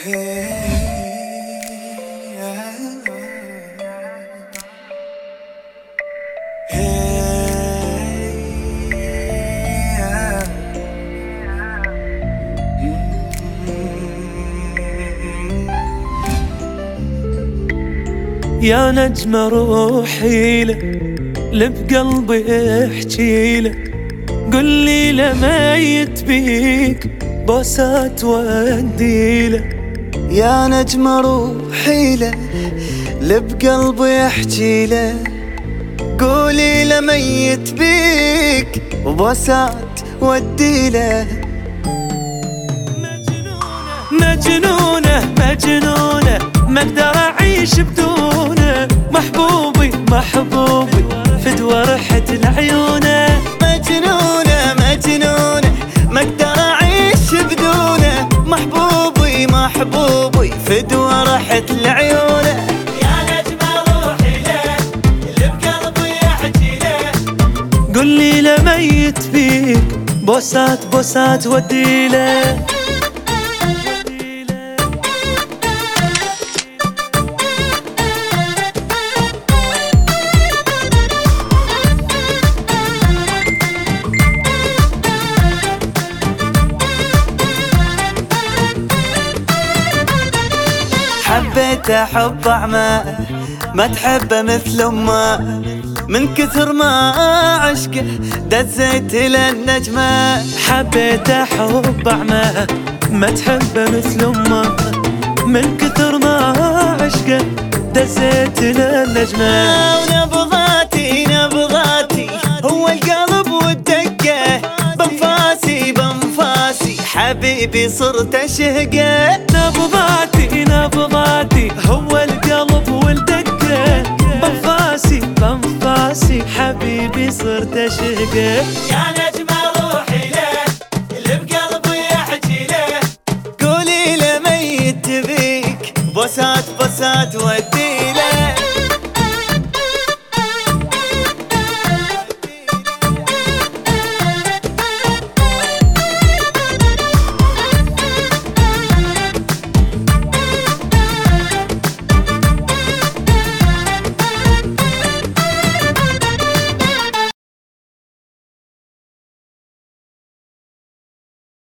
يا نجم روحي لك، بقلبي احكي لك، قل لي لميت بيك بوسات ودي لك. يا نجم روحي له، بقلبي احكي له، قولي لميت بيك وبوسات ودي له. مجنونة مجنونة ما اقدر اعيش بدونه، محبوبي محبوبي فدوى ريحة العيونه. مجنونة مجنونة ما اقدر اعيش بدونه، محبوبي محبوبي فدوى ريحة العيونه. يا نجم روحي له، بقلبي احكي له، قل لي لميت بيك بوسات بوسات ودي له. حبيته حب أعمى ما تحبه مثل أمه، من كثر ما عشقه دزيت للنجمة. حبيته حب أعمى ما تحبه مثل أمه، من كثر ما عشقه دزيت للنجمة. ونبضاتي نبضاتي هو القلب والدقة، بنفاسي بنفاسي حبيبي صرت أشهقه. نبضاتي نبضاتي هو القلب والدقة، بنفاسي بنفاسي حبيبي صرت أشهقه. يا نجم روحي له، بقلبي احكي له، قولي لميت بيك بوسات بوسات ودي له.